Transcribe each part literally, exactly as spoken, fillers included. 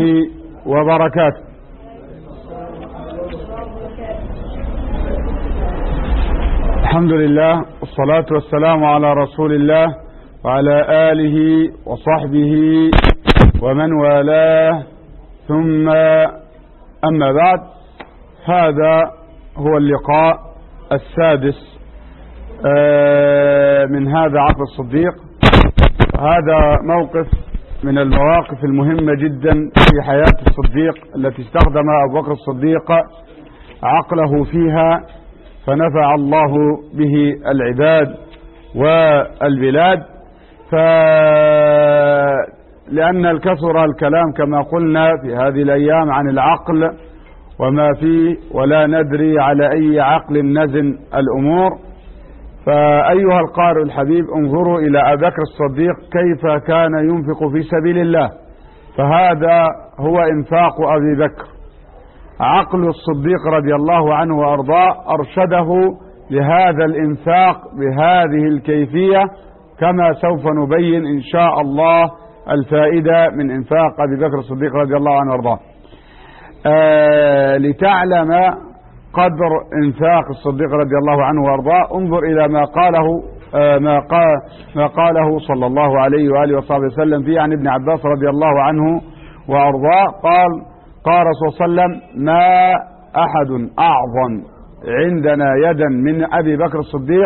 الله وبركاته. الحمد لله والصلاة والسلام على رسول الله وعلى آله وصحبه ومن والاه، ثم أما بعد، هذا هو اللقاء السادس من هذا عقل الصديق. هذا موقف من المواقف المهمة جدا في حياة الصديق التي استخدم أبو بكر الصديق عقله فيها فنفع الله به العباد والبلاد. فلأن الكثر الكلام كما قلنا في هذه الأيام عن العقل وما فيه، ولا ندري على أي عقل نزن الأمور. فأيها القارئ الحبيب، انظروا إلى أبي بكر الصديق كيف كان ينفق في سبيل الله، فهذا هو إنفاق أبي بكر. عقل الصديق رضي الله عنه وأرضاه أرشده لهذا الإنفاق بهذه الكيفية، كما سوف نبين إن شاء الله الفائدة من إنفاق أبي بكر الصديق رضي الله عنه وأرضاه. آه لتعلم قدر إنفاق الصديق رضي الله عنه وأرضاه، انظر إلى ما قاله آه ما, قال ما قاله صلى الله عليه وآله وصحبه وسلم فيه عن ابن عباس رضي الله عنه وأرضاه. قال قال صلى الله عليه وسلم: ما أحد أعظم عندنا يدا من أبي بكر الصديق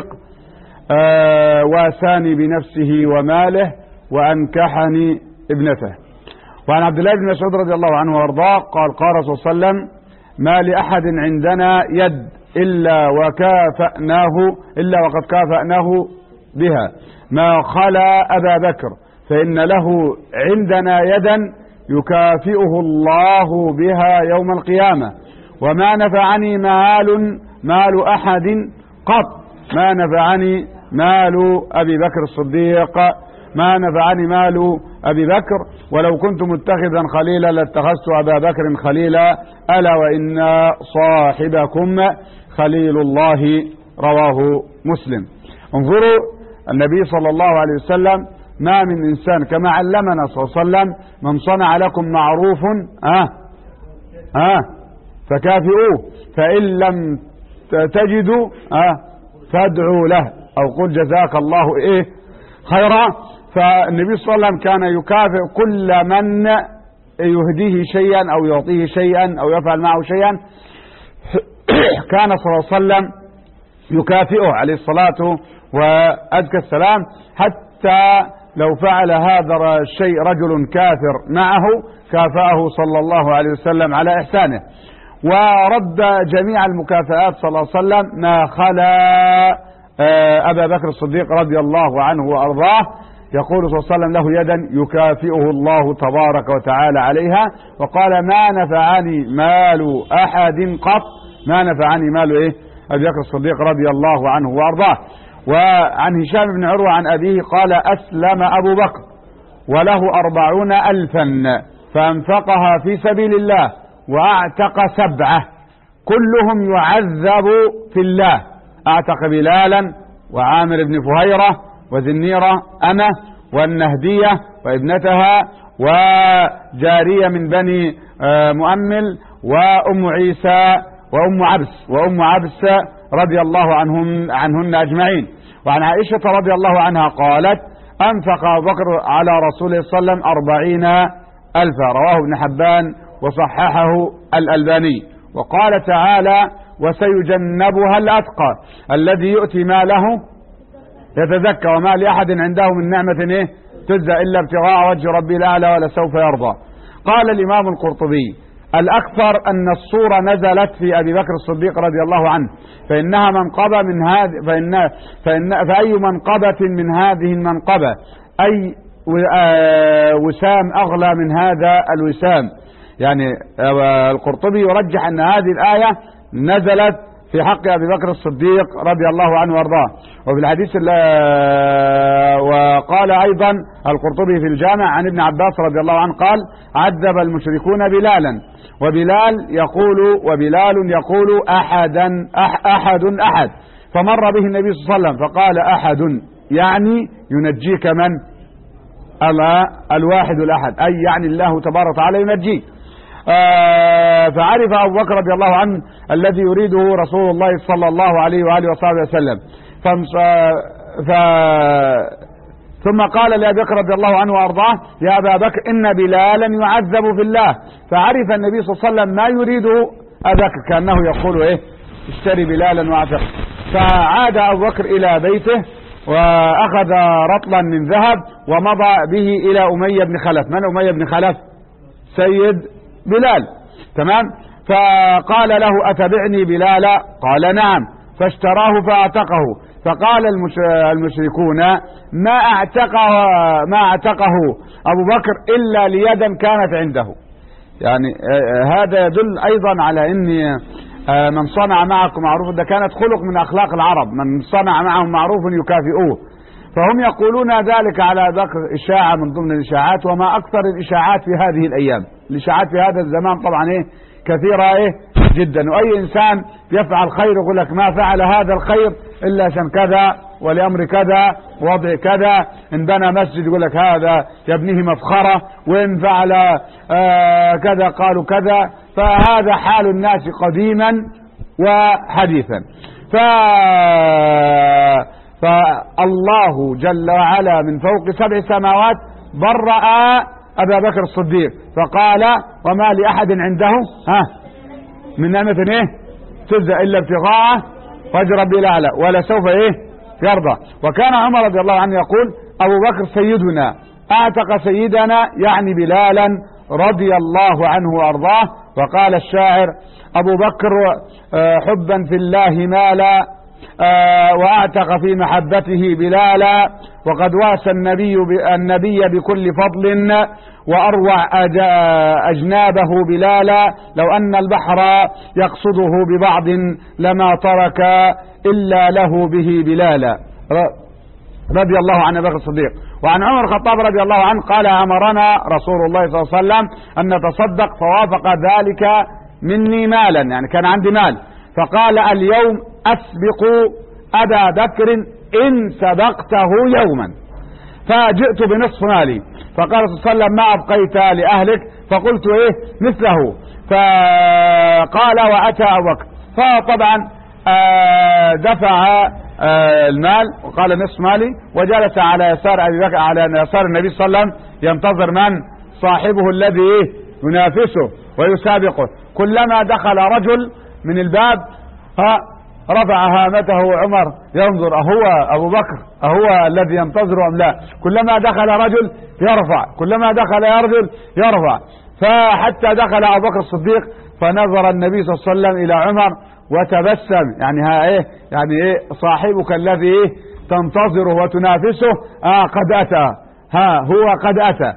آه واساني بنفسه وماله وأنكحني ابنته. وعن عبد الله بن مسعود رضي الله عنه وارضاه قال قال صلى الله عليه وسلم: ما لأحد عندنا يد إلا وكافأناه إلا وقد كافأناه بها ما خلا أبا بكر، فإن له عندنا يدا يكافئه الله بها يوم القيامة. وما نفعني مال مال أحد قط ما نفعني مال أبي بكر الصديق ما نفعني مال أبي بكر، ولو كنت متخذا خليلا لاتخذت أبا بكر خليلا، ألا وإن صاحبكم خليل الله، رواه مسلم. انظروا النبي صلى الله عليه وسلم: ما من إنسان كما علمنا صلى الله عليه وسلم: من صنع لكم معروف آه آه فكافئوه، فإن لم تجدوا آه فادعوا له، أو قل جزاك الله إيه خيرا. فالنبي صلى الله عليه وسلم كان يكافئ كل من يهديه شيئا أو يعطيه شيئا أو يفعل معه شيئا، كان صلى الله عليه وسلم يكافئه عليه الصلاة وأزكى السلام، حتى لو فعل هذا الشيء رجل كافر معه كافأه صلى الله عليه وسلم على إحسانه. ورد جميع المكافآت صلى الله عليه وسلم ما خلا أبا بكر الصديق رضي الله عنه وأرضاه. يقول صلى الله عليه وسلم: له يدا يكافئه الله تبارك وتعالى عليها. وقال: ما نفعني مال أحد قط ما نفعني مال إيه أبي بكر الصديق رضي الله عنه وأرضاه. وعن هشام بن عروة عن أبيه قال: أسلم أبو بكر وله أربعون ألفا فأنفقها في سبيل الله وأعتق سبعة كلهم يعذب في الله. أعتق بلالا وعامر بن فهيرة وذنيرة أمه والنهدية وابنتها وجارية من بني مؤمل وأم عيسى وأم عبس وأم عبس رضي الله عنهم عنهن أجمعين. وعن عائشة رضي الله عنها قالت: أنفق أبو بكر على رسوله صلى الله عليه وسلم أربعين ألفا، رواه ابن حبان وصححه الألباني. وقال تعالى: وسيجنبها الأتقى الذي يؤتي ماله يتزكى وما لأحد عنده من نعمة إيه تجزى إلا ابتغاء وجه ربي الأعلى ولسوف يرضى. قال الإمام القرطبي: الأكثر أن الصورة نزلت في أبي بكر الصديق رضي الله عنه، فإنها منقبة من هذه فإن فإن فأي منقبة من هذه المنقبة أي وسام أغلى من هذا الوسام. يعني القرطبي يرجح أن هذه الآية نزلت في حق أبي بكر الصديق رضي الله عنه وارضاه. وفي الحديث وقال أيضا القرطبي في الجامع عن ابن عباس رضي الله عنه قال: عذب المشركون بلالا، وبلال يقول وبلال يقول أحدا أح أحد أحد، فمر به النبي صلى الله عليه وسلم فقال: أحد يعني ينجيك من الواحد الأحد، أي يعني الله تبارك وتعالى ينجيه. آه فعرف أبو بكر رضي الله عنه الذي يريده رسول الله صلى الله عليه وآله وصحبه وسلم. ف... ثم قال لأبي بكر رضي الله عنه وأرضاه: يا أبا بكر إن بلالا يعذب في الله. فعرف النبي صلى الله عليه وسلم ما يريده أبا بكر، كأنه يقول إيه اشتري بلالا واعتق. فعاد أبو بكر إلى بيته وأخذ رطلا من ذهب ومضى به إلى أمية بن خلف. من أمية بن خلف؟ سيد بلال، تمام. فقال له: أتبعني بلالا؟ قال: نعم. فاشتراه فاعتقه. فقال المشركون: ما اعتقه ما اعتقه أبو بكر إلا ليدا كانت عنده. يعني هذا يدل أيضا على أن من صنع معكم معروف، ده كانت خلق من أخلاق العرب، من صنع معهم معروف يكافئوه. فهم يقولون ذلك على ذكر إشاعة من ضمن الإشاعات، وما أكثر الإشاعات في هذه الأيام. الإشاعات في هذا الزمان طبعا إيه كثيرة إيه جدا، وأي إنسان يفعل خير يقول لك ما فعل هذا الخير إلا عشان كذا ولأمر كذا ووضع كذا. إن بنى مسجد يقول لك هذا يبنيه مفخرة، وإن فعل آه كذا قالوا كذا. فهذا حال الناس قديما وحديثا. ف فالله جل وعلا من فوق سبع سماوات برأ أبا بكر الصديق، فقال: وما لأحد عنده ها من نعمة ايه تجزى إلا ابتغاء وجه ربه الأعلى ولسوف ايه يرضى. وكان عمر رضي الله عنه يقول: أبو بكر سيدنا أعتق سيدنا، يعني بلالا رضي الله عنه وأرضاه. وقال الشاعر: أبو بكر حبا في الله مالا، وأعتق في محبته بلالا، وقد واسى النبي النبي بكل فضل، وأروع أجنابه بلالا، لو أن البحر يقصده ببعض لما ترك إلا له به بلالا، رضي الله عن أبي بكر الصديق. وعن عمر الخطاب رضي الله عنه قال: أمرنا رسول الله صلى الله عليه وسلم أن نتصدق، فوافق ذلك مني مالا، يعني كان عندي مال، فقال: اليوم أسبق أبا بكر إن سبقته يوما. فجئت بنصف مالي، فقال صلى الله عليه وسلم: ما أبقيت لأهلك؟ فقلت: إيه مثله. فقال: وأتى أبو بكر. فطبعا دفع المال وقال: نصف مالي، وجلس على يسار أبي بكر على يسار النبي صلى الله عليه وسلم ينتظر من؟ صاحبه الذي ينافسه ويسابقه. كلما دخل رجل من الباب ها رفع هامته عمر ينظر أهو أبو بكر أهو الذي ينتظر أم لا. كلما دخل رجل يرفع، كلما دخل رجل يرفع، فحتى دخل أبو بكر الصديق فنظر النبي صلى الله عليه وسلم إلى عمر وتبسم، يعني ها إيه يعني إيه صاحبك الذي إيه تنتظره وتنافسه آه قد أتى، ها هو قد أتى.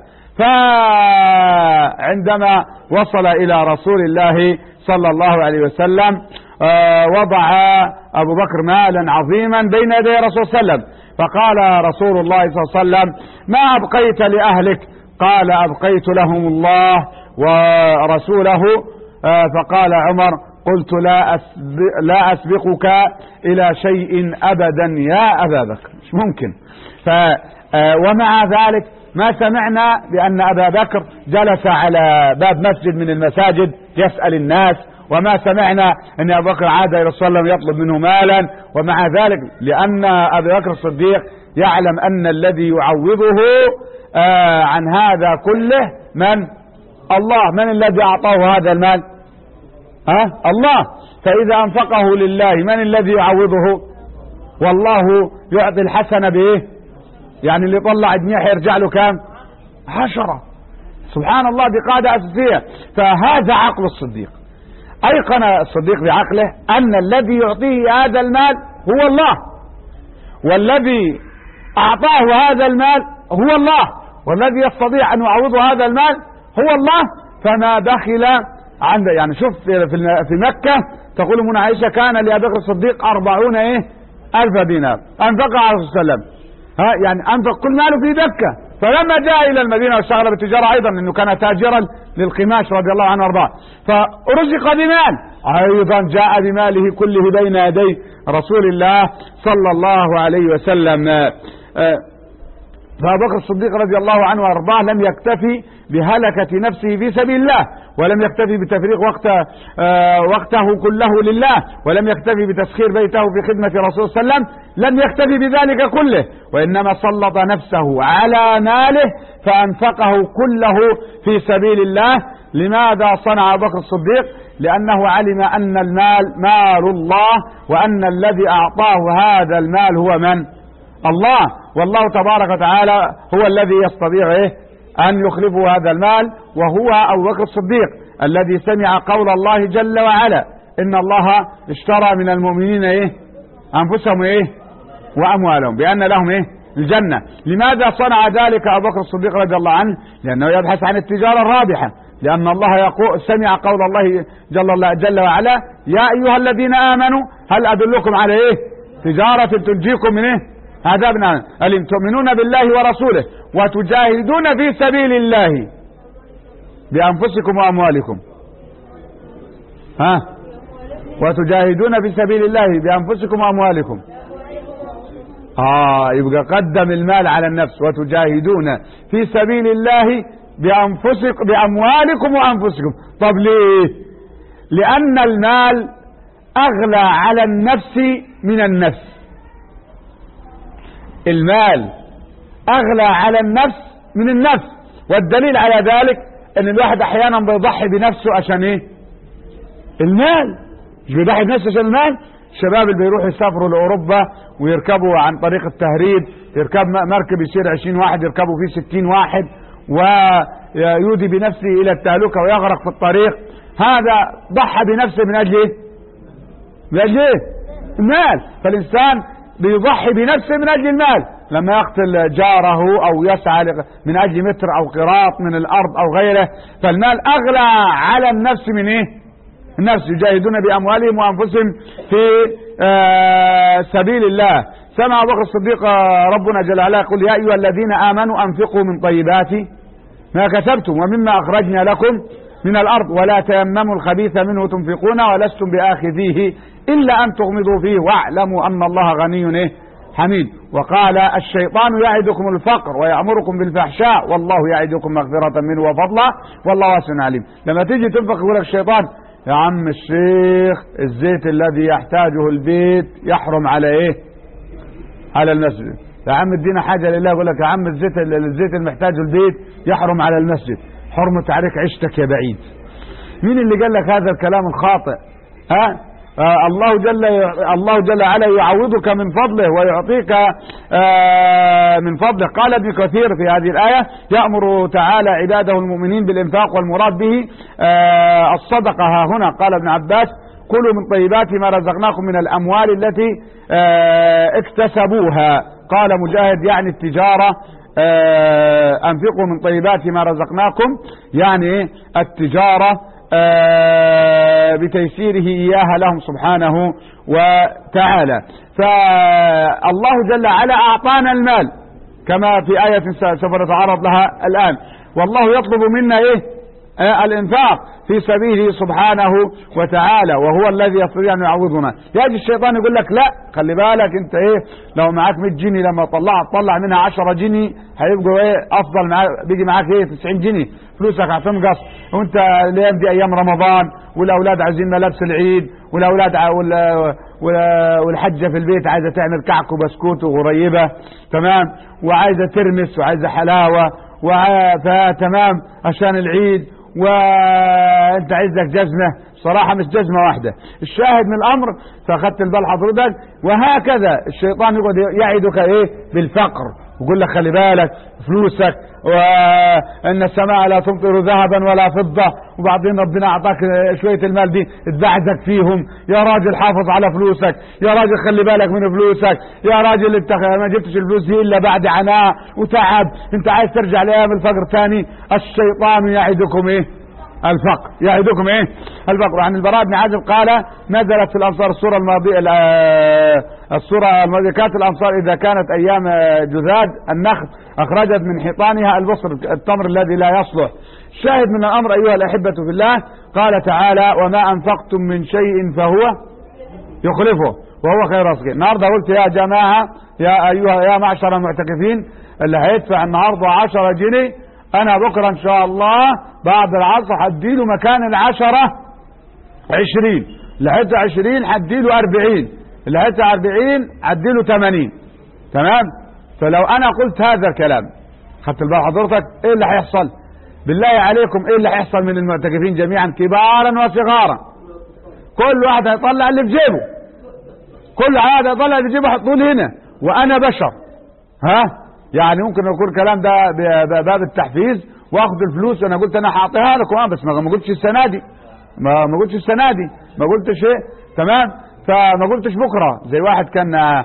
فعندما وصل إلى رسول الله صلى الله عليه وسلم آه وضع أبو بكر مالا عظيما بين يدي رسول صلى الله عليه وسلم، فقال رسول الله صلى الله عليه وسلم: ما أبقيت لأهلك؟ قال: أبقيت لهم الله ورسوله. آه فقال عمر: قلت لا, أسبق لا أسبقك إلى شيء أبدا يا أبا بكر، مش ممكن. ف آه ومع ذلك ما سمعنا بأن أبا بكر جلس على باب مسجد من المساجد يسأل الناس، وما سمعنا أن أبو بكر عاد إلى صلى الله عليه وسلم يطلب منه مالا. ومع ذلك لأن أبي بكر الصديق يعلم أن الذي يعوضه آه عن هذا كله من؟ الله. من الذي أعطاه هذا المال؟ ها؟ الله. فإذا أنفقه لله من الذي يعوضه؟ والله يعطي الحسنة بإيه؟ يعني اللي طلع جنيح يرجع له كام؟ عشرة. سبحان الله، دي قاعدة أساسية. فهذا عقل الصديق. أيقن الصديق بعقله أن الذي يعطيه هذا المال هو الله، والذي أعطاه هذا المال هو الله، والذي يستطيع أن يعوضه هذا المال هو الله. فما دخل عند يعني شوف في مكة تقول من عائشة: كان لأبي بكر الصديق أربعون إيه ألف دينار أنفقها عليه الصلاة والسلام، ها يعني أنفق كل ماله في مكة. فلما جاء إلى المدينة واشتغل بالتجارة أيضا، أنه كان تاجرا للقماش رضي الله عنه وارضاه، فرزق بمال أيضا جاء بماله كله بين يدي رسول الله صلى الله عليه وسلم. فأبو بكر الصديق رضي الله عنه وأرضاه لم يكتفي بهلكة نفسه في سبيل الله، ولم يكتفي بتفريغ وقت آه وقته كله لله، ولم يكتفي بتسخير بيته في خدمة رسول صلى الله عليه وسلم، لم يكتفي بذلك كله، وإنما سلط نفسه على ماله فأنفقه كله في سبيل الله. لماذا صنع أبو بكر الصديق؟ لأنه علم أن المال مال الله، وأن الذي أعطاه هذا المال هو من؟ الله، والله تبارك وتعالى هو الذي يستطيع إيه؟ أن يخلفه هذا المال، وهو أبو بكر الصديق الذي سمع قول الله جل وعلا إن الله اشترى من المؤمنين إيه؟ أنفسهم إيه؟ وأموالهم بأن لهم إيه؟ الجنة. لماذا صنع ذلك أبو بكر الصديق رضي الله عنه؟ لأنه يبحث عن التجارة الرابحة، لأن الله يقول سمع قول الله جل, الله جل وعلا يا أيها الذين آمنوا هل أدلكم على إيه؟ تجارة تنجيكم من إيه؟ عذاب أليم. ألم تؤمنون بالله ورسوله وتجاهدون في سبيل الله بأنفسكم وأموالكم. ها وتجاهدون في سبيل الله بأنفسكم وأموالكم. آه يبقى قدم المال على النفس، وتجاهدون في سبيل الله بأنفسكم بأموالكم وأنفسكم. طب ليه؟ لأن المال أغلى على النفس من النفس. المال أغلى على النفس من النفس، والدليل على ذلك أن الواحد أحيانا بيضحي بنفسه عشان إيه؟ المال. مش بيضحي بنفسه عشان المال. الشباب اللي بيروحوا يسافروا لأوروبا ويركبوا عن طريق التهريب، يركب مركب يصير عشرين واحد يركبوا فيه ستين واحد ويودي بنفسه إلى التهلكة ويغرق في الطريق، هذا ضحى بنفسه من أجل إيه؟ من أجل إيه؟ المال. فالإنسان بيضحي بنفسه من أجل المال، لما يقتل جاره أو يسعى من أجل متر أو قراط من الأرض أو غيره، فالمال أغلى على النفس من إيه؟ النفس. يجاهدون بأموالهم وأنفسهم في آه سبيل الله. سمع أبو بكر الصديق ربنا جل وعلا يقول يا أيها الذين آمنوا أنفقوا من طيبات ما كسبتم ومما أخرجنا لكم من الأرض ولا تيمموا الخبيث منه تنفقون ولستم بآخذيه إلا أن تغمضوا فيه واعلموا أن الله غني إيه؟ حميد. وقال الشيطان يعدكم الفقر ويأمركم بالفحشاء والله يعدكم مغفرة منه وفضلا والله واسع عليم. لما تيجي تنفق يقول لك الشيطان يا عم الشيخ الزيت الذي يحتاجه البيت يحرم على ايه؟ على المسجد. يا عم ادينا حاجة لله يقول لك يا عم الزيت الزيت المحتاجه البيت يحرم على المسجد. حرمة عليك عشتك يا بعيد. مين اللي قال لك هذا الكلام الخاطئ؟ ها؟ آه الله جل الله جل وعلا يعوضك من فضله ويعطيك آه من فضله. قال ابن كثير في هذه الآية يأمر تعالى عباده المؤمنين بالإنفاق والمراد به آه الصدقة. ها هنا قال ابن عباس كلوا من طيبات ما رزقناكم من الأموال التي آه اكتسبوها. قال مجاهد يعني التجارة آه أنفقوا من طيبات ما رزقناكم يعني التجارة آه بتيسيره إياها لهم سبحانه وتعالى. فالله جل وعلا أعطانا المال كما في آية سوف نتعرض لها الآن، والله يطلب منا إيه؟ آه الإنفاق في سبيله سبحانه وتعالى، وهو الذي يستطيع أن يعوضنا. يجي الشيطان يقول لك لا خلي بالك انت ايه لو معاك مية جنيه لما طلعت طلع منها عشرة جنيه هيبقوا ايه افضل معاك، بيجي معاك ايه تسعين جنيه فلوسك هتنقص، وانت الايام دي ايام رمضان والاولاد عايزين ملابس العيد والاولاد والحجه في البيت عايزه تعمل كعك وبسكوت وغريبه تمام وعايزه ترمس وعايزه حلاوه فتمام عشان العيد وانت عايزك جزمة صراحة مش جزمة واحدة. الشاهد من الامر فاخدت البال حضرتك. وهكذا الشيطان يقعد يعدك ايه بالفقر ويقول لك خلي بالك فلوسك وان السماء لا تمطر ذهبا ولا فضة، وبعدين ربنا اعطاك شوية المال دي اتبعدك فيهم. يا راجل حافظ على فلوسك، يا راجل خلي بالك من فلوسك، يا راجل انت ما جبتش الفلوس دي الا بعد عناء وتعب، انت عايز ترجع لايام الفقر تاني. الشيطان يعدكم ايه الفقر، يعدكم ايه الفقر. عن البراء بن عازب قال نزلت في الامصار السوره الماضيه السوره الماضيه كانت الامصار اذا كانت ايام جذاد النخل اخرجت من حيطانها البصر التمر الذي لا يصلح. شاهد من الامر ايها الاحبه في الله قال تعالى وما انفقتم من شيء فهو يخلفه وهو خير الرازقين. النهارده قلت يا جماعه يا ايها يا معشر المعتكفين اللي هيدفع النهارده عشرة جنيه انا بكره ان شاء الله بعد العصر هديله مكان العشرة عشرين، اللي هيدفع عشرين هديله اربعين، اللي هيدفع اربعين هديله تمانين. تمام؟ فلو انا قلت هذا الكلام خدت البال حضرتك ايه اللي هيحصل؟ بالله عليكم ايه اللي هيحصل من المعتكفين جميعا كبارا وصغارا؟ كل واحد هيطلع اللي في جيبه، كل واحد هيطلع اللي في جيبه يحطوه لي هنا، وانا بشر. ها يعني ممكن يكون الكلام ده بباب التحفيز واخد الفلوس. انا قلت انا هعطيها لكم بس ما قلتش السنه دي، ما ما قلتش السنه دي، ما قلتش ايه. تمام؟ فما قلتش بكره. زي واحد كان آآ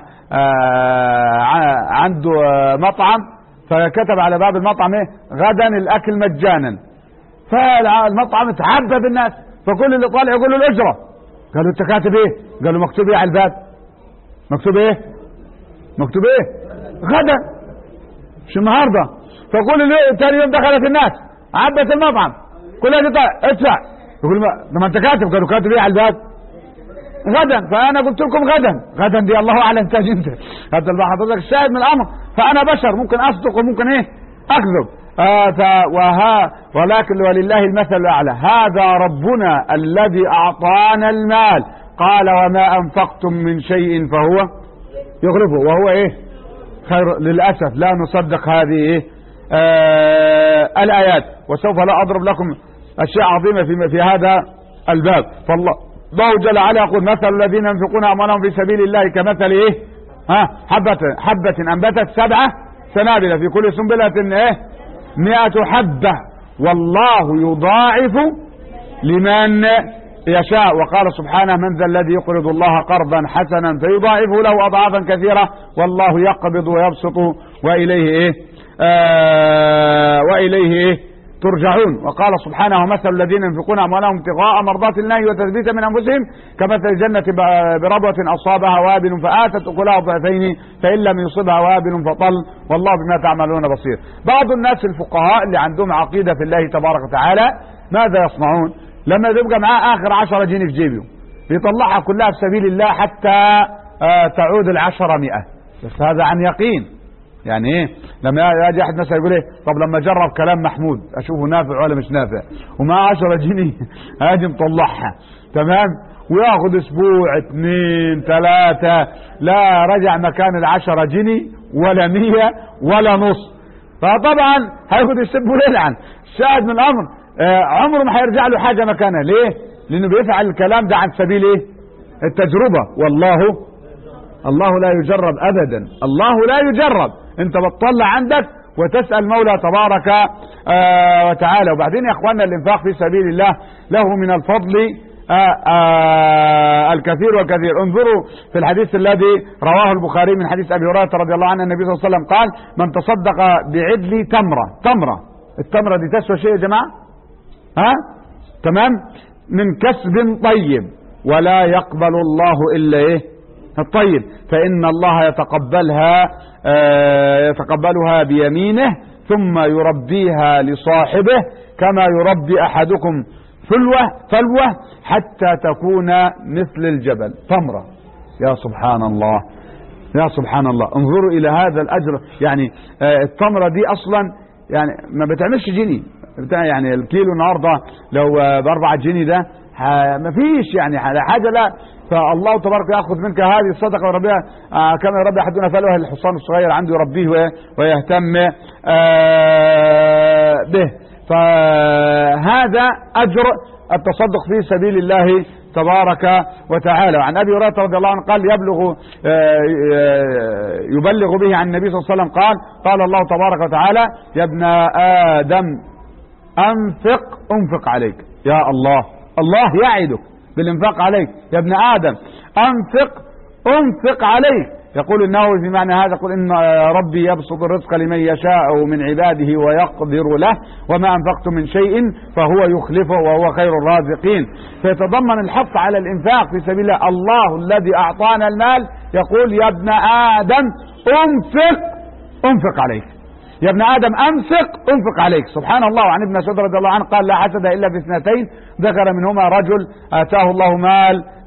آآ عنده مطعم فكتب على باب المطعم ايه غدا الاكل مجانا، فالمطعم اتعبى بالناس، فكل اللي طالع يقول له الاجره. قالوا انت كاتب ايه؟ قالوا مكتوب ايه على الباب؟ مكتوب ايه؟ مكتوب ايه؟ غدا مش النهارده. فكل اللي تاني يوم دخلت الناس عبت المطعم كلها تطلع ادفع، يقول ما, ما انت كاتب. قالوا كاتب ايه على الباب؟ غدا. فانا قلت لكم غدا، غدا دي الله اعلم تاج انت. هذا اللي حضرتك الشاهد من الامر. فانا بشر ممكن اصدق وممكن ايه اكذب. آه وها ولكن ولله المثل الاعلى. هذا ربنا الذي اعطانا المال قال وما انفقتم من شيء فهو يغرفه وهو ايه خير. للاسف لا نصدق هذه إيه؟ آه الايات. وسوف لا اضرب لكم اشياء عظيمه في في هذا الباب. فالله الله جل وعلا يقول مثل الذين ينفقون اموالهم في سبيل الله كمثل ايه ها حبة حبة انبتت سبعة سنابل في كل سنبلة ايه مئة حبة والله يضاعف لمن يشاء. وقال سبحانه من ذا الذي يقرض الله قرضا حسنا فيضاعفه له اضعافا كثيرة والله يقبض ويبسط واليه ايه آه واليه ايه ترجعون. وقال سبحانه ومثل الذين ينفقون اموالهم ابتغاء مرضات الله وتثبيتا من انفسهم كمثل جنة بربوة اصابها وابل فاتت اكلها ضعفين فان لم يصبها وابل فطل والله بما تعملون بصير. بعض الناس الفقهاء اللي عندهم عقيدة في الله تبارك وتعالى ماذا يصنعون؟ لما يبقى معاه اخر عشرة جنيه في جيبه بيطلعها كلها في سبيل الله حتى آه تعود العشرة مئة. بس هذا عن يقين. يعني ايه لما يجي احد مثلا يقول ايه طب لما جرب كلام محمود اشوفه نافع ولا مش نافع وما عشرة جنيه هاجي مطلعها. تمام؟ وياخد اسبوع اثنين ثلاثة لا رجع مكان العشرة جنيه ولا مية ولا نص. فطبعا هياخد السب ويلعن. الشاهد من الامر آه عمره ما هيرجع له حاجة مكانها. ليه؟ لانه بيفعل الكلام ده عن سبيل ايه التجربة. والله الله لا يجرب ابدا. الله لا يجرب. انت بتطلع عندك وتسأل مولى تبارك آه وتعالى. وبعدين يا اخواننا الانفاق في سبيل الله له من الفضل آه آه الكثير والكثير. انظروا في الحديث الذي رواه البخاري من حديث ابي هريره رضي الله عنه النبي صلى الله عليه وسلم قال من تصدق بعدل تمره. تمره التمره دي تسوى شيء يا جماعه؟ ها تمام؟ من كسب طيب ولا يقبل الله الا ايه الطيب فإن الله يتقبلها آه يتقبلها بيمينه ثم يربيها لصاحبه كما يربي أحدكم فلوة فلوة حتى تكون مثل الجبل. تمرة. يا سبحان الله يا سبحان الله. انظروا إلى هذا الأجر. يعني آه التمرة دي أصلا يعني ما بتعملش جنيه. يعني الكيلو النهارده لو بأربعة جنيه ده ما فيش يعني حاجة. لا فالله تبارك يأخذ منك هذه الصدقة وربيها آه كما يربي أحدنا فلوه الحصان الصغير عنده يربيه ويهتم آه به. فهذا أجر التصدق في سبيل الله تبارك وتعالى. وعن أبي هريرة رضي الله عنه قال يبلغ آه يبلغ به عن النبي صلى الله عليه وسلم قال قال الله تبارك وتعالى يا ابن آدم أنفق أنفق عليك. يا الله الله يعدك بالانفاق عليك يا ابن آدم أنفق أنفق عليك. يقول النووي في معنى هذا يقول إن ربي يبسط الرزق لمن يشاء من عباده ويقدر له وما أنفقت من شيء فهو يخلفه وهو خير الرازقين. فيتضمن الحث على الإنفاق في سبيل الله. الله الذي أعطانا المال يقول يا ابن آدم أنفق أنفق عليك. يا ابن آدم أنفق أنفق عليك. سبحان الله. وعن ابن مسعود رضي الله عنه قال لا حسد إلا في اثنتين ذكر منهما رجل آتاه الله مال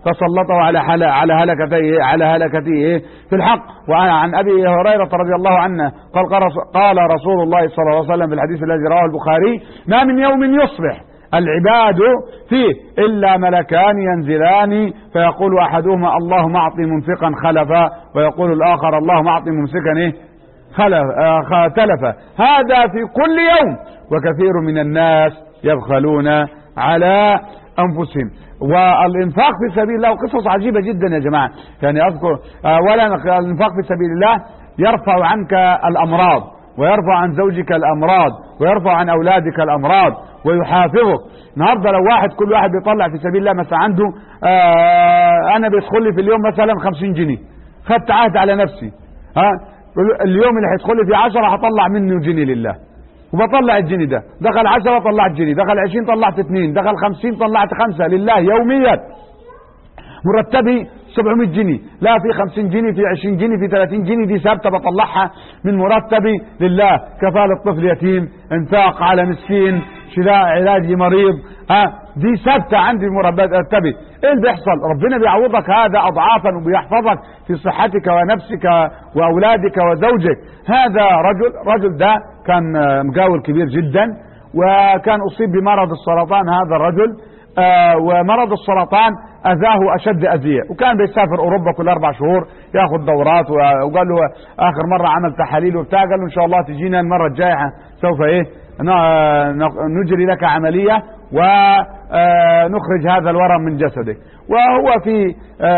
فسلطه على حل على هلكته على هلكته في الحق. وأنا عن أبي هريرة رضي الله عنه قال قال رسول الله صلى الله عليه وسلم في الحديث الذي رواه البخاري: ما من يوم يصبح العباد فيه إلا ملكان ينزلان فيقول أحدهما اللهم أعط منفقا خلفا، ويقول الآخر اللهم أعط ممسكا إيه خلف آه تلفا. هذا في كل يوم، وكثير من الناس يبخلون على أنفسهم. والإنفاق في سبيل الله قصص عجيبة جدا يا جماعة. يعني أذكر أولا الإنفاق في سبيل الله يرفع عنك الأمراض، ويرفع عن زوجك الأمراض، ويرفع عن أولادك الأمراض، ويحافظك. النهارده لو واحد كل واحد بيطلع في سبيل الله مثلا عنده آه أنا بيدخل لي في اليوم مثلا خمسين جنيه، خدت عهد على نفسي ها اليوم اللي هيدخل لي فيه عشرة هطلع منه جنيه لله، وبطلع الجنيه ده. دخل عشرة طلعت جنيه، دخل عشرين طلعت اثنين، دخل خمسين طلعت خمسة لله يوميا. مرتبي سبعمائة جنيه، لا في خمسين جنيه، في عشرين جنيه، في ثلاثين جنيه، دي ثابته بطلعها من مرتبي لله. كفالة طفل يتيم، انفاق على مسكين، شراء علاج مريض، ها دي ثابته عندي مرتبي. ايه اللي بيحصل؟ ربنا بيعوضك هذا اضعافا، وبيحفظك في صحتك ونفسك واولادك وزوجك. هذا رجل رجل ده كان مقاول كبير جدا، وكان اصيب بمرض السرطان هذا الرجل. آه ومرض السرطان اذاه اشد اذيه، وكان بيسافر اوروبا كل اربع شهور ياخذ دورات. وقال له اخر مره عمل تحاليل وبتاع، قال له ان شاء الله تجينا المره الجايه سوف ايه نجري لك عمليه ونخرج هذا الورم من جسدك. وهو في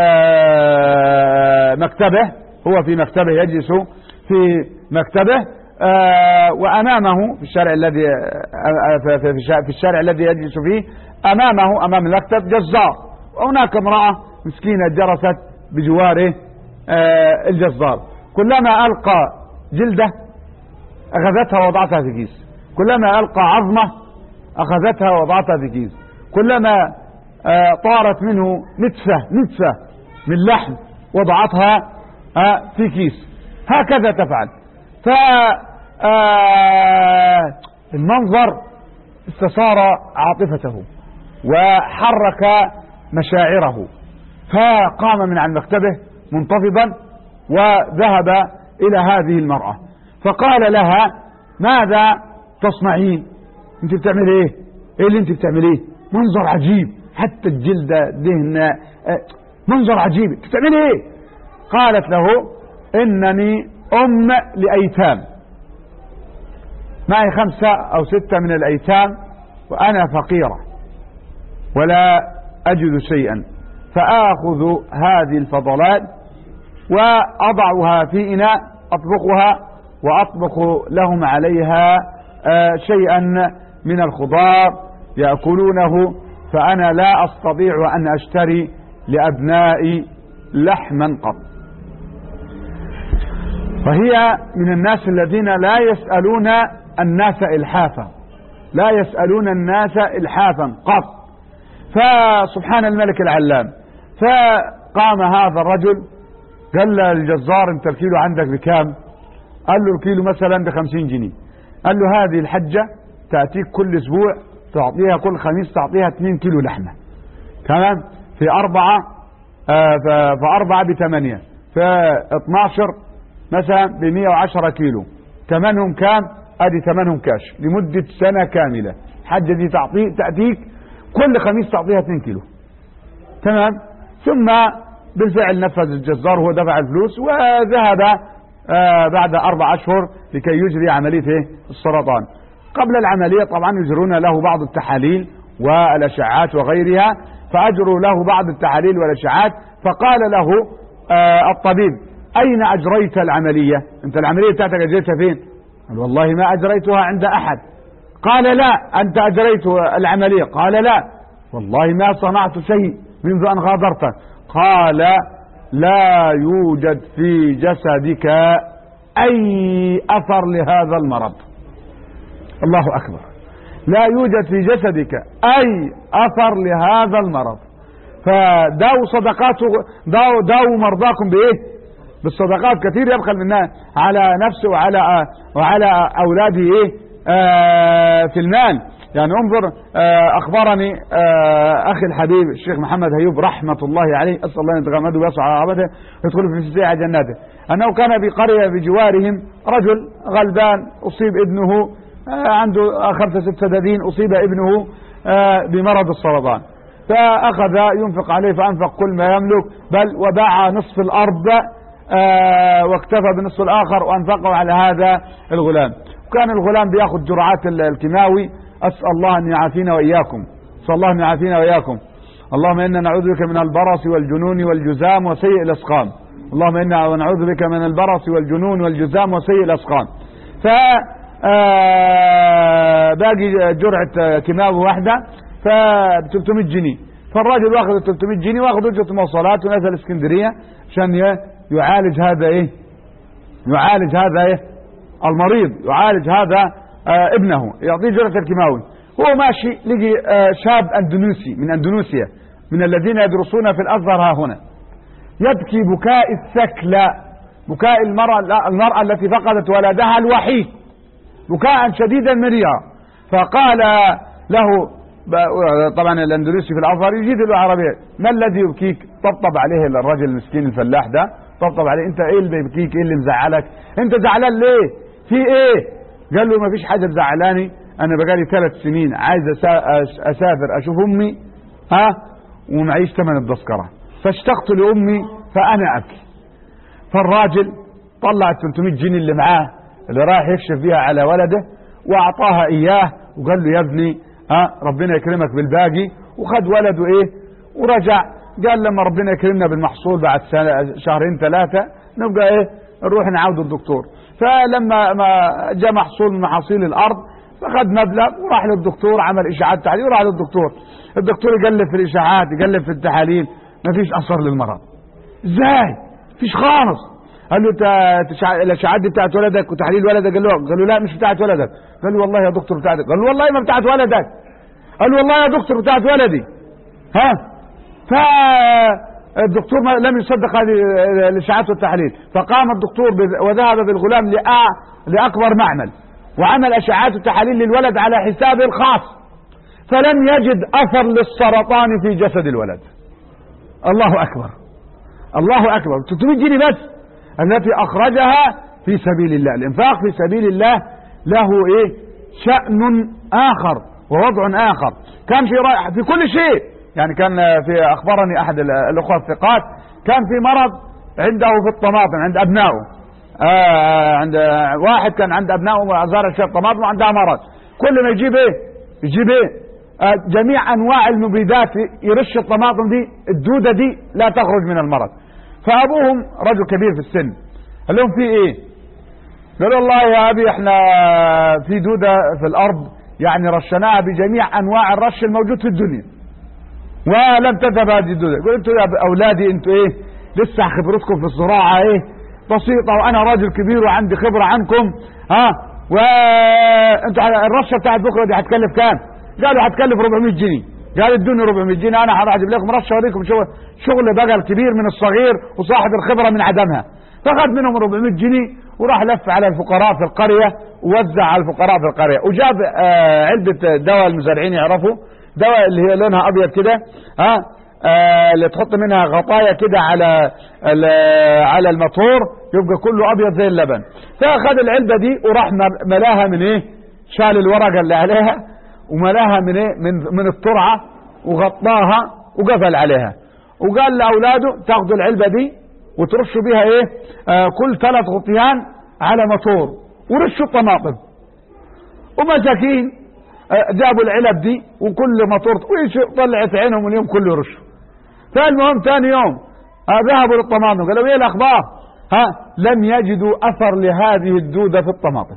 آه مكتبه هو في مكتبه يجلس في مكتبه آه وامامه في الشارع الذي آه في الشارع الذي يجلس فيه امامه امام المكتب جزار، وهناك امراه مسكينه جرست بجواره آه الجزار. كلما القى جلده اخذتها ووضعتها في كيس، كلما القى عظمه اخذتها ووضعتها في كيس، كلما آه طارت منه نتفه نتفه من لحم وضعتها آه في كيس. هكذا تفعل. ف آه المنظر استثار عاطفته وحرك مشاعره، فقام من عن مكتبه منتفضا وذهب إلى هذه المرأة فقال لها: ماذا تصنعين؟ انت بتعمل ايه؟ ايه اللي انت بتعمليه؟ منظر عجيب، حتى الجلد دهن، منظر عجيب، انت بتعمل ايه؟ قالت له: انني ام لايتام، معي خمسة او ستة من الايتام، وانا فقيرة ولا اجد شيئا، فاخذ هذه الفضلات واضعها في اناء اطبخها واطبخ لهم عليها شيئا من الخضار يأكلونه، فانا لا استطيع ان اشتري لابنائي لحما قط. وهي من الناس الذين لا يسألون الناس إلحافا، لا يسألون الناس إلحافا قط. فسبحان الملك العلام. فقام هذا الرجل قال للجزار: انت الكيلو عندك بكام؟ قال له: الكيلو مثلا بخمسين جنيه. قال له: هذه الحجة تأتيك كل اسبوع تعطيها كل خميس تعطيها اثنين كيلو لحمة، تمام؟ في أربعة آه فأربعة بثمانية، فاثناشر مثلا بمية وعشرة كيلو، ثمنهم كام؟ ادي ثمنهم كاش لمدة سنة كاملة. حجة دي تعطي تأتيك كل خميس تعطيها اثنين كيلو، تمام؟ ثم بالفعل نفذ الجزار وهو دفع الفلوس وذهب آه بعد أربع أشهر لكي يجري عملية السرطان. قبل العملية طبعا يجرون له بعض التحاليل والأشعات وغيرها، فأجروا له بعض التحاليل والأشعات، فقال له آه الطبيب: أين أجريت العملية؟ أنت العملية بتاعتك أجريتها فين؟ قال: والله ما أجريتها عند أحد. قال: لا. أنت أجريت العملية؟ قال: لا. والله ما صنعت شيء منذ أن غادرت. قال: لا يوجد في جسدك أي أثر لهذا المرض. الله أكبر. لا يوجد في جسدك أي أثر لهذا المرض، فداو صدقاته داو, داو مرضاكم بإيه؟ بالصدقات. كثير يبخل منها على نفسه وعلى وعلى أولاده إيه؟ آه في المال. يعني انظر أخبرني أخي الحبيب الشيخ محمد هيوب رحمة الله عليه، أسأل الله أن يتغمده ويسع عربته ويدخل في فسيح جناته، أنه كان بقرية بجوارهم رجل غلبان أصيب ابنه عنده خمسة ست سدادين، أصيب ابنه بمرض السرطان، فأخذ ينفق عليه فأنفق كل ما يملك، بل وباع نصف الأرض واكتفى بنصف الآخر وأنفقه على هذا الغلام. وكان الغلام بياخذ جرعات الكيماوي، أسأل الله أن يعافينا وإياكم، أسأل الله أن يعافينا وإياكم. اللهم إنا نعوذ بك من البرص والجنون والجزام وسيء الأسقام، اللهم إنا نعوذ بك من البرص والجنون والجزام وسيء الأسقام. ف باقي جرعة كيماوي واحدة ف ثلاثمائة جنيه، فالراجل واخذ ثلاثمائة جنيه واخذ اجرة مواصلات ونزل اسكندرية عشان يعالج هذا ايه يعالج هذا ايه المريض، يعالج هذا آه ابنه، يعطيه جرعة الكيماوي. هو ماشي لقي آه شاب اندونيسي من اندونيسيا من الذين يدرسون في الازهر ها هنا، يبكي بكاء الثكلى، بكاء المرأة المرأة التي فقدت ولدها الوحيد، بكاء شديدا مريرا. فقال له طبعا الاندونيسي في الازهر يجيد له عربية، ما الذي يبكيك؟ طبطب عليه الرجل المسكين الفلاح ده، طبطب عليه، انت ايه اللي بيبكيك؟ ايه اللي مزعلك؟ انت زعلان ليه؟ في ايه؟ قال له ما فيش حاجه تزعلاني، انا بقالي ثلاث سنين عايز اسافر اشوف امي ها ومعيش ثمن التذكره، فاشتقت لامي فانا ابكي. فالراجل طلع ثلاثمائة جنيه اللي معاه اللي رايح يكشف بيها على ولده واعطاها اياه، وقال له يا ابني ها ربنا يكرمك بالباقي، وخد ولده ايه ورجع. قال لما ربنا يكرمنا بالمحصول بعد سنة شهرين ثلاثة نبقى ايه نروح نعود الدكتور. فلما ما جاء محصول من محاصيل الارض فخد مبلغ وراح للدكتور، عمل اشاعات تحاليل وراح للدكتور. الدكتور يقلب في الاشاعات يقلب في التحاليل، ما فيش اثر للمرض. ازاي؟ فيش خالص. قال له انت الاشاعات دي بتاعت ولدك وتحليل ولدك؟ قال له قال له لا مش بتاعت ولدك. قال له والله يا دكتور بتاعتك. قال له والله ما بتاعت ولدك. قال له والله يا دكتور بتاعت ولدي. ها فالدكتور لم يصدق هذه الاشاعات والتحاليل، فقام الدكتور وذهب بالغلام لاكبر معمل وعمل اشاعات وتحاليل للولد على حسابه الخاص، فلم يجد اثر للسرطان في جسد الولد. الله اكبر الله اكبر. ثلاثمائة جنيه بس التي اخرجها في سبيل الله. الانفاق في سبيل الله له ايه شأن اخر ووضع اخر. كان في رأي في كل شيء. يعني كان في اخبرني احد الاخوه الثقات كان في مرض عنده في الطماطم عند ابنائه. آه عند واحد كان عند ابنائه زارع شويه طماطم وعندها مرض، كل ما يجيب ايه يجيب ايه آه جميع انواع المبيدات يرش الطماطم دي، الدوده دي لا تخرج من المرض. فابوهم رجل كبير في السن قال لهم في ايه؟ قالوا والله يا ابي احنا في دوده في الارض يعني رشناها بجميع انواع الرش الموجود في الدنيا ولم تذهب هذه الدودة. قلت انتوا يا اولادي انتوا ايه لسه خبرتكم في الزراعه ايه بسيطه، وانا راجل كبير وعندي خبره عنكم، ها وانتوا الرشه بتاعت بكره دي هتكلف كام؟ قالوا هتكلف أربعمائة جنيه. قال ادوني أربعمائة جنيه انا هروح اجيب لكم رشه اوريكم شغل شغل بقى الكبير من الصغير وصاحب الخبره من عدمها. فخد منهم أربعمائة جنيه وراح لف على الفقراء في القريه ووزع على الفقراء في القريه، وجاب آه علبه دواء المزارعين يعرفوا، دواء اللي هي لونها ابيض كده ها آه اللي تحط منها غطايا كده على على الموتور يبقى كله ابيض زي اللبن. فاخذ العلبه دي وراح ملاها من ايه شال الورقه اللي عليها وملاها من ايه من من الترعه وغطاها وقفل عليها، وقال لاولاده تاخذوا العلبه دي وترشوا بيها ايه آه كل ثلاث غطيان على موتور ورشوا الطماطم. ومساكين جابوا العلب دي وكل موتور طلعت عينهم اليوم كله يرشوا. فالمهم ثاني يوم ذهبوا للطماطم قالوا ايه الاخبار؟ ها لم يجدوا اثر لهذه الدودة في الطماطم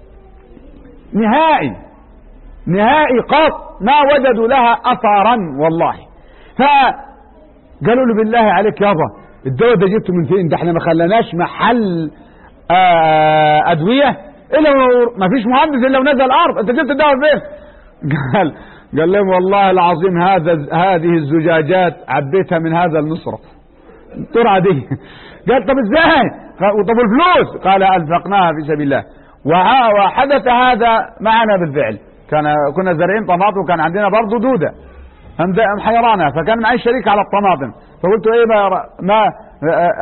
نهائي نهائي قط، ما وجدوا لها اثرا والله. فقالوا له بالله عليك يابا الدواء ده جبته من فين؟ ده احنا ما خلناش محل ادويه الا ما فيش مهندس الا ونزل الارض، انت جبت الدواء فين؟ قال قال لهم والله العظيم هذا هذه الزجاجات عبيتها من هذا المصرف الترعه دي. قال طب ازاي؟ طب الفلوس؟ قال انفقناها في سبيل الله. وحدث هذا معنا بالفعل. كان كنا زارعين طماطم وكان عندنا برضه دوده محيرانا، فكان معي شريك على الطماطم، فقلت ايه ما, ما آآ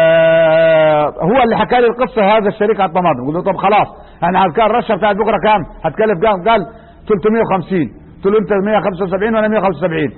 آآ هو اللي حكى لي القصه هذا الشريك على الطماطم. قلت له طب خلاص انا هتكلم الرشه بتاعت بكره كام؟ هتكلف كام؟ قال ثلاثمائة وخمسين. قلت له انت مائة وخمسة وسبعين وانا مائة وخمسة وسبعين،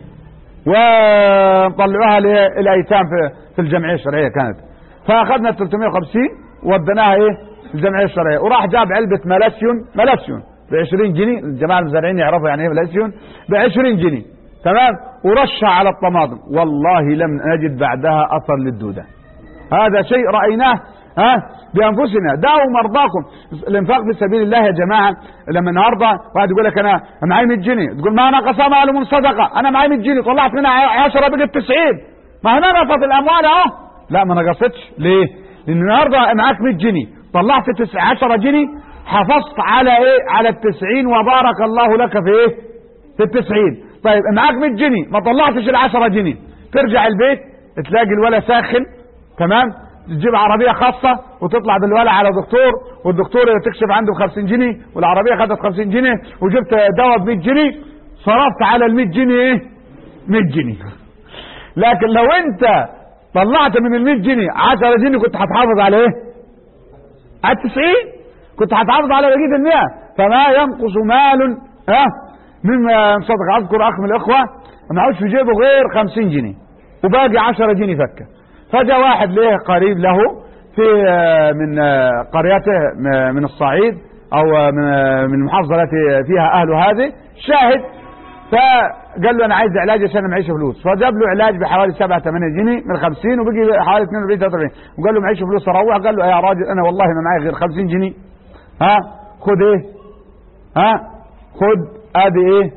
ونطلعوها للايتام في, في الجمعيه الشرعيه كانت. فاخذنا ثلاثمائة وخمسين ووديناها ايه الجمعيه الشرعيه، وراح جاب علبه ملاسيون ملاسيون ب عشرين جنيه، الجماعه المزارعين يعرفوا يعني ايه ملاسيون، ب عشرين جنيه تمام، ورشها على الطماطم. والله لم نجد بعدها اثر للدوده. هذا شيء رايناه ها بانفسنا. دعوا مرضاكم. الانفاق في سبيل الله يا جماعه، لما النهارده واحد يقول لك انا معايا مئة جنيه، تقول ما نقص مال من صدقه، انا معايا مئة جنيه طلعت منها عشرة بقت تسعين، ما هي نقصت الاموال اهو. لا ما نقصتش. ليه؟ لان النهارده معاك مئة جنيه طلعت عشرة جنيه، حافظت على ايه؟ على التسعين، وبارك الله لك في ايه؟ في التسعين. طيب معاك مئة جنيه ما طلعتش العشرة جنيه، ترجع البيت تلاقي الولا ساخن تمام، تجيب عربية خاصة وتطلع بالولا على دكتور، والدكتور تكشف عنده بخمسين جنيه، والعربية خدت خمسين جنيه، وجبت دواء بمئة جنيه، صرفت على المئة جنيه ايه؟ مئة جنيه. لكن لو انت طلعت من المئة جنيه عشرة جنيه كنت هتحافظ على ايه؟ على التسعين، كنت هتحافظ على بقية المئة. فما ينقص مال اه مما صدق. اذكر اخ من الاخوة معهوش في جيبه غير خمسين جنيه وباقي عشرة جنيه فكه، فجاء واحد ليه قريب له في من قريته من الصعيد او من المحافظه التي فيها اهله هذه شاهد، فقال له انا عايز علاج عشان معيش فلوس، فجاب له علاج بحوالي سبعة ثمانية جنيه من خمسين، وبقي حوالي اثنين وأربعين ثلاثة وأربعين، وقال له معيش فلوس اروح. قال له يا راجل انا والله ما معي غير خمسين جنيه، ها خد ايه؟ ها خد ادي ايه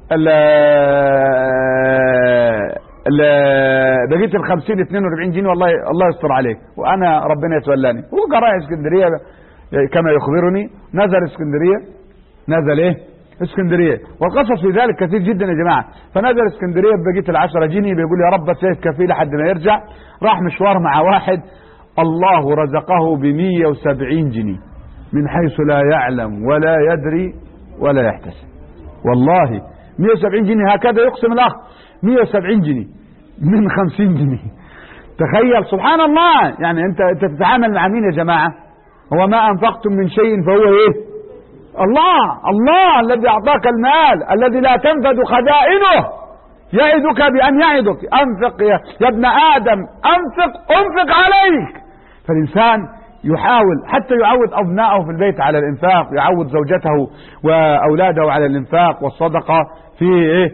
بقيت الخمسين اثنين وأربعين جنيه، والله الله يستر عليك وانا ربنا يتولاني. هو رايح اسكندريه كما يخبرني، نزل اسكندريه، نزل ايه اسكندريه، والقصص في ذلك كثير جدا يا جماعه. فنزل اسكندريه بقيت العشرة جنيه، بيقول يا رب بس يكفي لحد ما يرجع. راح مشوار مع واحد الله رزقه ب مئة وسبعين جنيه من حيث لا يعلم ولا يدري ولا يحتسب. والله مئة وسبعين جنيه هكذا يقسم الاخ، مئة وسبعين جنيه من خمسين جنيه. تخيل سبحان الله. يعني انت انت تتعامل مع مين يا جماعه؟ هو ما انفقتم من شيء فهو ايه؟ الله. الله الذي اعطاك المال الذي لا تنفد خزائنه يعدك بان يعدك انفق يا, يا ابن ادم انفق انفق عليك. فالانسان يحاول حتى يعود ابنائه في البيت على الانفاق، يعود زوجته واولاده على الانفاق والصدقه في ايه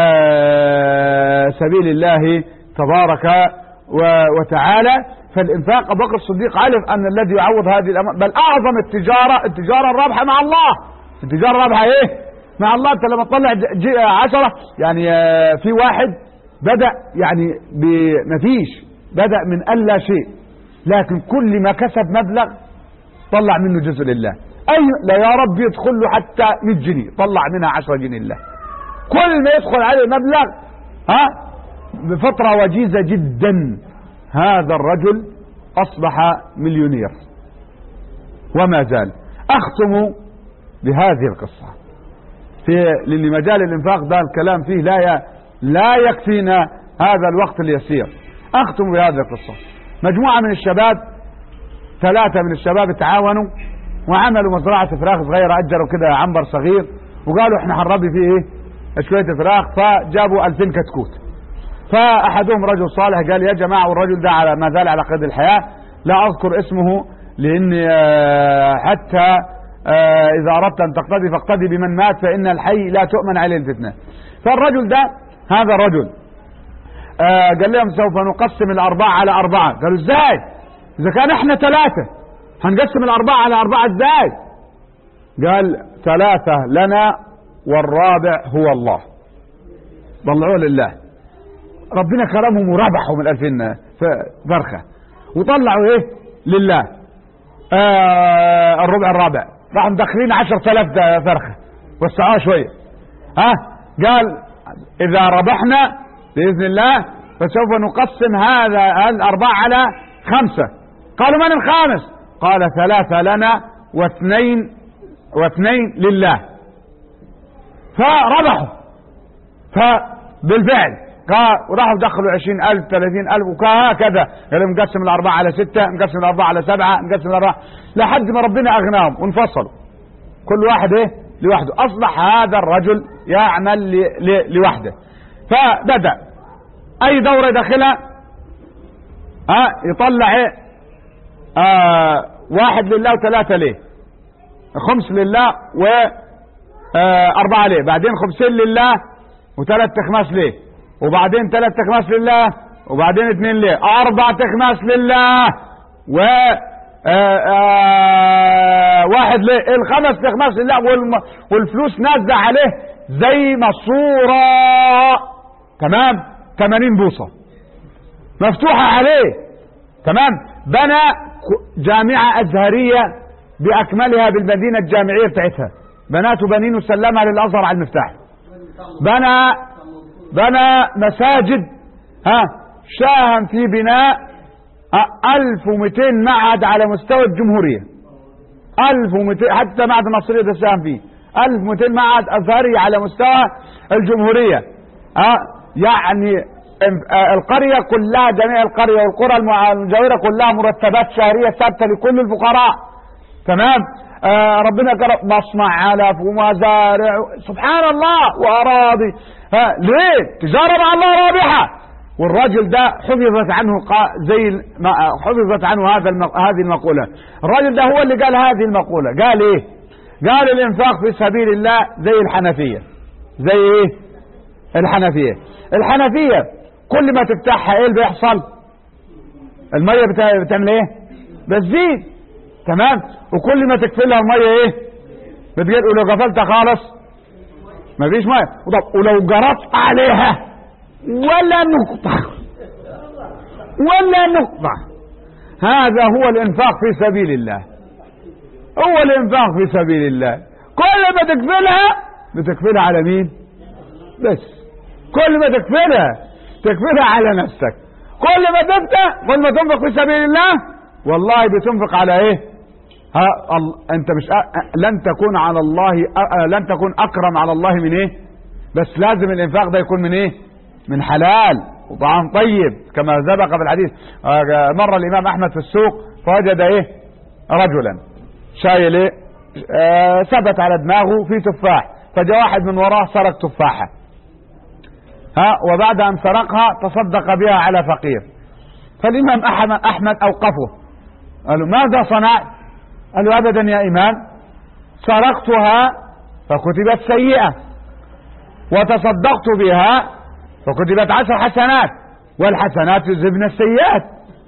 آه سبيل الله تبارك وتعالى. فالانفاق ابو بكر الصديق علم ان الذي يعوض هذه الاموال، بل اعظم التجاره التجاره الرابحه مع الله. التجاره الرابحه ايه؟ مع الله. انت لما تطلع عشرة يعني آه في واحد بدا يعني بمفيش، بدا من الا شيء، لكن كل ما كسب مبلغ طلع منه جزء لله. اي لا يا رب يدخل له حتى مئة جنيه طلع منها عشرة جنيه لله. كل ما يدخل عليه مبلغ ها بفترة وجيزة جدا هذا الرجل اصبح مليونير وما زال. اختم بهذه القصة في للي مجال الانفاق ده الكلام فيه لا لا يكفينا هذا الوقت اليسير. اختم بهذه القصة. مجموعة من الشباب، ثلاثة من الشباب تعاونوا وعملوا مزرعة فراخ صغيرة، اجروا كده عنبر صغير وقالوا احنا هنربي فيه ايه شوية الفراخ، فجابوا ألفين كتكوت. فاحدهم رجل صالح قال يا جماعة، والرجل ده على ما زال على قيد الحياة، لا اذكر اسمه لان حتى اذا اردت ان تقتدي فاقتدي بمن مات فان الحي لا تؤمن عليه الفتنة. فالرجل ده هذا الرجل قال لهم سوف نقسم الاربعة على اربعة. قالوا ازاي؟ اذا كان احنا ثلاثة هنقسم الاربعة على اربعة ازاي؟ قال ثلاثة لنا والرابع هو الله. طلعوه لله. ربنا كرمهم وربحوا من الألفين فرخة وطلعوا ايه لله. آه الربع الرابع راحوا مدخلين عشرة آلاف فرخة وسعوها شوية. ها قال اذا ربحنا بإذن الله فسوف نقسم هذا الأربعة على خمسة. قالوا من الخامس؟ قال ثلاثة لنا واثنين واثنين لله. فربحوا، فبالفعل وراحوا دخلوا عشرين ألف ثلاثين ألف وهكذا، يعني مقسم الأربعة على ستة، مقسم الأربعة على سبعة، مقسم الأربعة لحد ما ربنا أغناهم وانفصلوا كل واحد إيه لوحده. أصبح هذا الرجل يعمل لوحده. فبدأ أي دورة يدخلها ها يطلع إيه آه واحد لله وثلاثة ليه، خمس لله وأربعة ليه، بعدين خمسين لله وثلاث تخماس ليه، وبعدين ثلاث تخماس لله، وبعدين اثنين ليه، أربع تخماس لله، و آآ آآ واحد ليه، الخمس تخماس لله، والفلوس نازله عليه زي ماسوره، تمام، ثمانين بوصه مفتوحه عليه، تمام. بنى جامعه ازهريه باكملها بالمدينه الجامعيه بتاعتها، بنات وبنين وسلمها للازهر على المفتاح. بنى بنى مساجد، ها ساهم في بناء ألف ومئتين معهد على مستوى الجمهورية، ألف ومئتين، حتى معهد المصرية ده ساهم فيه، ألف ومئتين معهد أزهري على مستوى الجمهورية. ها يعني القرية كلها، جميع القرية والقرى المجاورة كلها مرتبات شهرية ثابتة لكل الفقراء، تمام. آه ربنا كرم، مصنع علف ومزارع، سبحان الله، وأراضي. ها ليه؟ تجارة مع الله رابحة. والراجل ده حفظت عنه زي ما حفظت عنه هذا المق... هذه المقولة. الراجل ده هو اللي قال هذه المقولة. قال ايه؟ قال الانفاق في سبيل الله زي الحنفية. زي ايه؟ الحنفية. الحنفية كل ما تفتحها ايه اللي بيحصل؟ المية بتا... بتعمل ايه؟ بتزيد، تمام. وكل ما تقفلها المية ايه؟ بتجيب. ولو قفلتها خالص مفيش مية. ولو جرت عليها ولا نقطة ولا نقطة. هذا هو الانفاق في سبيل الله، هو الانفاق في سبيل الله. كل ما تكفلها بتكفلها على مين؟ بس كل ما تكفلها تكفلها على نفسك. كل ما تفتح، كل ما تنفق في سبيل الله والله بتنفق على ايه؟ ها انت مش أ... لن تكون على الله أ... لن تكون اكرم على الله من ايه؟ بس لازم الانفاق ده يكون من ايه؟ من حلال وطعام طيب، كما سبق في الحديث. مر الامام احمد في السوق فوجد ايه؟ رجلا شايل ايه؟ آه ثبت على دماغه في تفاح، فجاء واحد من وراه سرق تفاحه، ها وبعد ان سرقها تصدق بها على فقير. فالامام احمد اوقفه، قال له ماذا صنعت؟ قال له ابدا يا امام، سرقتها فكتبت سيئه، وتصدقت بها فكتبت عشر حسنات، والحسنات يذهبن السيئات.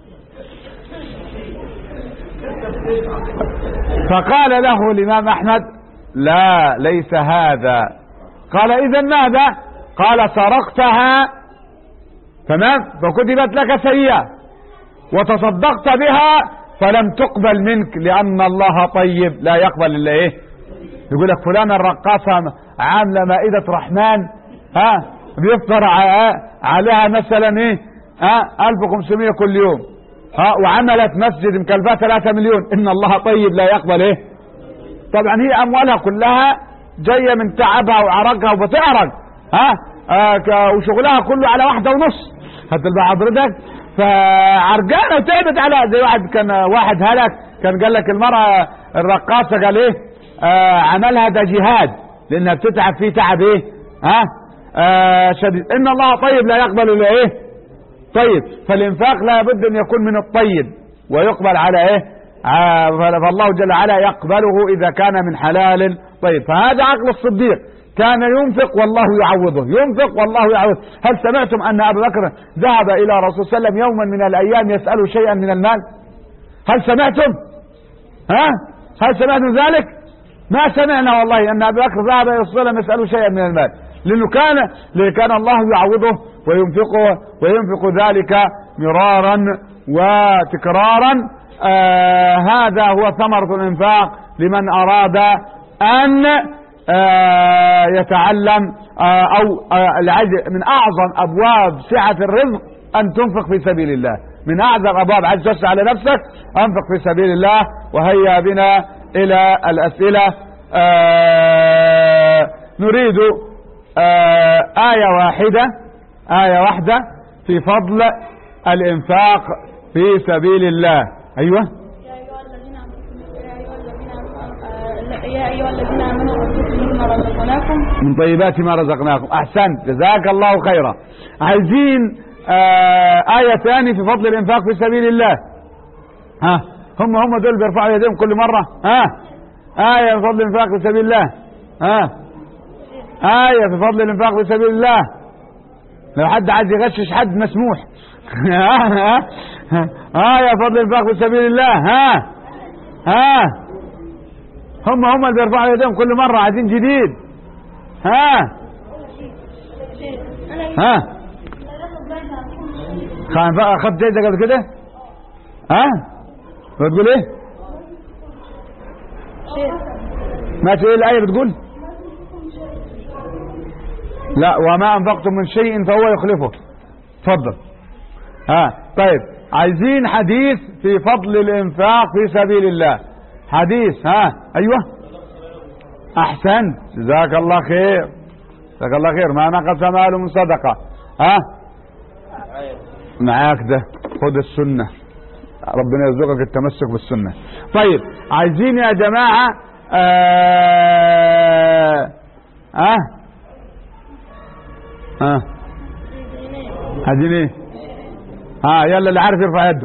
فقال له الإمام أحمد لا ليس هذا. قال إذن ماذا؟ قال سرقتها، تمام، فكتبت لك سيئة، وتصدقت بها فلم تقبل منك، لأن الله طيب لا يقبل إلا إيه؟ يقول لك فلان الرقاصة عاملة مائدة رحمن، ها بيفطر عليها مثلا ايه ها ألف وخمسمائة كل يوم، ها وعملت مسجد مكلفاه ثلاثة مليون، ان الله طيب لا يقبل ايه؟ طبعا هي اموالها كلها جايه من تعبها وعرقها وبتعرق، ها آه وشغلها كله على واحده ونص، هتبقى حضرتك فعرقانه وتعبت على زي واحد كان واحد هلك كان قال لك المراه الرقاصه قال ايه؟ آه عملها ده جهاد، لانها بتتعب فيه تعب ايه؟ ها آه شديد. ان الله طيب لا يقبل الا ايه؟ طيب. فالانفاق لا بد ان يكون من الطيب ويقبل على ايه؟ آه فالله جل وعلا يقبله اذا كان من حلال طيب. فهذا عقل الصديق، كان ينفق والله يعوضه، ينفق والله يعوضه. هل سمعتم ان ابا بكر ذهب الى رسول صلى الله عليه وسلم يوما من الايام يسأله شيئا من المال؟ هل سمعتم؟ ها هل سمعتم ذلك؟ ما سمعنا والله ان ابا بكر ذهب الى رسول الله يسأله شيئا من المال، لأنه كان لكان الله يعوضه وينفقه وينفق ذلك مرارا وتكرارا. آه هذا هو ثمرة الإنفاق لمن أراد أن آه يتعلم آه أو آه من أعظم أبواب سعة الرزق أن تنفق في سبيل الله، من أعظم أبواب عز وجل على نفسك أنفق في سبيل الله. وهيا بنا إلى الأسئلة. آه نريد آه آية واحدة آية واحدة في فضل الإنفاق في سبيل الله. أيوة. يا أيها الذين آمنوا أنفقوا مما رزقناكم من طيبات ما رزقناكم. أحسنت، جزاك الله خيرا. عايزين آه آية ثانية في فضل الإنفاق في سبيل الله. ها هم هم دول بيرفعوا يديهم كل مرة. ها آية في فضل الإنفاق في سبيل الله. ها آية في فضل الإنفاق في سبيل الله. لو حد عايز يغشش حد مسموح. آية في فضل الإنفاق في سبيل الله. ها ها هم هم اللي بيرفعوا يديهم كل مرة، عايزين جديد. ها ها أخذت جايزة قبل كده؟ ها بتقول ايه؟ ما تقول الآية بتقول؟ لا، وما أنفقتم من شيء فهو يخلفه. تفضل. ها طيب، عايزين حديث في فضل الإنفاق في سبيل الله. حديث. ها أيوة أحسنت، جزاك الله خير، جزاك الله خير. ما نقص ماله من صدقة. ها معاك ده، خد السنة، ربنا يرزقك التمسك بالسنة. طيب عايزين يا جماعة آه آه آه عايزين ايه؟ ها يلا اللي عارف يرفع يده.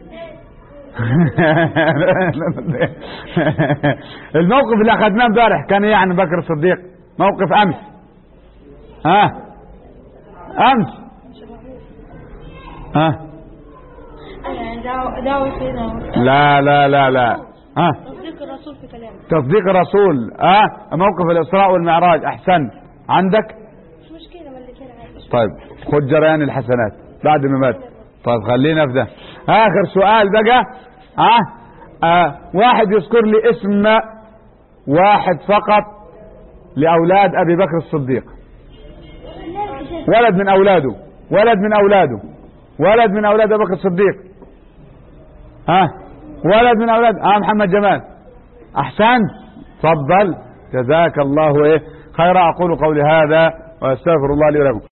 الموقف اللي اخذناه امبارح كان ايه عن بكر الصديق؟ موقف امس. ها امس. ها لا لا لا لا. ها تصديق الرسول في كلامه. تصديق الرسول. ها موقف الإسراء والمعراج. أحسن. عندك؟ مش مشكلة، ما اللي كان عايش. طيب خد جريان الحسنات بعد ما مات. طيب خلينا في ده. آخر سؤال بقى. ها آه واحد يذكر لي اسم واحد فقط لأولاد أبي بكر الصديق، ولد من أولاده، ولد من أولاده، ولد من أولاد أبي بكر الصديق. ها ولد من أولاد آه محمد جمال. أحسنت، تفضل، جزاك الله إيه خيرا. أقول قولي هذا وأستغفر الله لي ولكم.